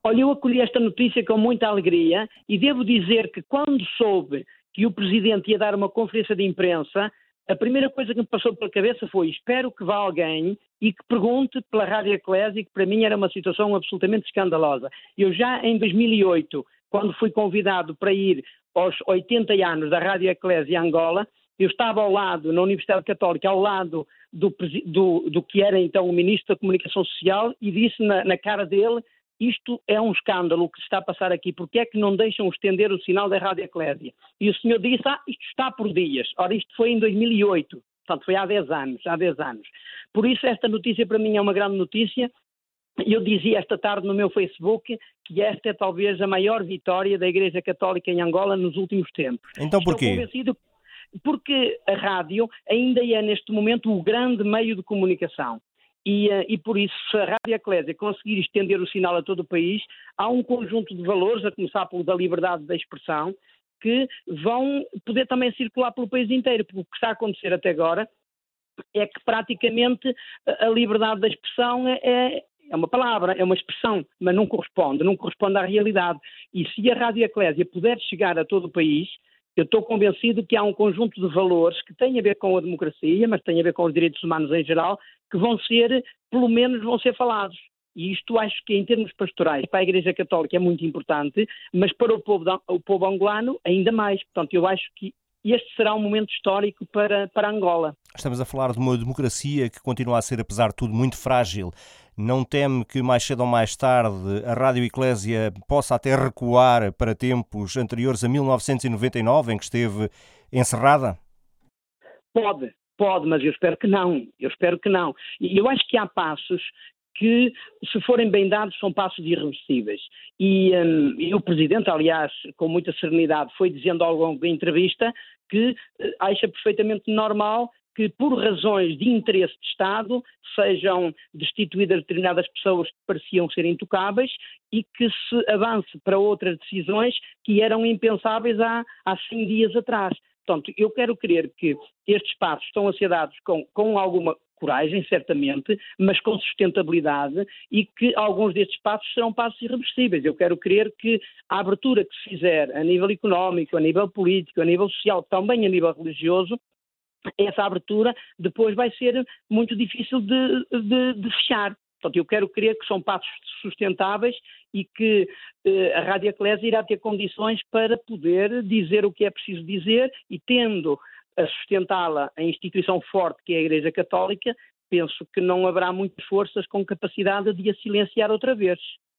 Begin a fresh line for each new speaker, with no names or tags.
Olha, eu acolhi esta notícia com muita alegria e devo dizer que quando soube que o Presidente ia dar uma conferência de imprensa, a primeira coisa que me passou pela cabeça foi: espero que vá alguém e que pergunte pela Rádio Eclésia, que para mim era uma situação absolutamente escandalosa. Eu já em 2008, quando fui convidado para ir aos 80 anos da Rádio Eclésia Angola, eu estava ao lado, na Universidade Católica, ao lado do que era então o Ministro da Comunicação Social, e disse na cara dele: isto é um escândalo que se está a passar aqui, porque é que não deixam estender o sinal da Rádio Eclésia? E o senhor disse: isto está por dias. Ora, isto foi em 2008, portanto foi há 10 anos. Por isso esta notícia para mim é uma grande notícia. Eu dizia esta tarde no meu Facebook que esta é talvez a maior vitória da Igreja Católica em Angola nos últimos tempos.
Então
Estou
porquê?
convencido porque a rádio ainda é neste momento o grande meio de comunicação. E por isso, se a Rádio Eclésia conseguir estender o sinal a todo o país, há um conjunto de valores, a começar pelo da liberdade de expressão, que vão poder também circular pelo país inteiro, porque o que está a acontecer até agora é que praticamente a liberdade da expressão é uma palavra, é uma expressão, mas não corresponde à realidade. E se a Rádio Eclésia puder chegar a todo o país, eu estou convencido que há um conjunto de valores que têm a ver com a democracia, mas têm a ver com os direitos humanos em geral, que pelo menos vão ser falados. E isto acho que em termos pastorais, para a Igreja Católica é muito importante, mas para o povo angolano ainda mais. Portanto, eu acho que este será um momento histórico para Angola.
Estamos a falar de uma democracia que continua a ser, apesar de tudo, muito frágil. Não teme que mais cedo ou mais tarde a Rádio Eclésia possa até recuar para tempos anteriores a 1999, em que esteve encerrada?
Pode, mas eu espero que não. E eu acho que há passos que, se forem bem dados, são passos irreversíveis. E o Presidente, aliás, com muita serenidade, foi dizendo ao longo da entrevista que acha perfeitamente normal que, por razões de interesse de Estado, sejam destituídas determinadas pessoas que pareciam ser intocáveis e que se avance para outras decisões que eram impensáveis há 100 dias atrás. Portanto, eu quero crer que estes passos estão a ser dados com alguma coragem, certamente, mas com sustentabilidade, e que alguns destes passos serão passos irreversíveis. Eu quero crer que a abertura que se fizer a nível económico, a nível político, a nível social, também a nível religioso, essa abertura depois vai ser muito difícil de fechar. Portanto, eu quero crer que são passos sustentáveis e que a Rádio Eclésia irá ter condições para poder dizer o que é preciso dizer, e tendo a sustentá-la a instituição forte que é a Igreja Católica, penso que não haverá muitas forças com capacidade de a silenciar outra vez.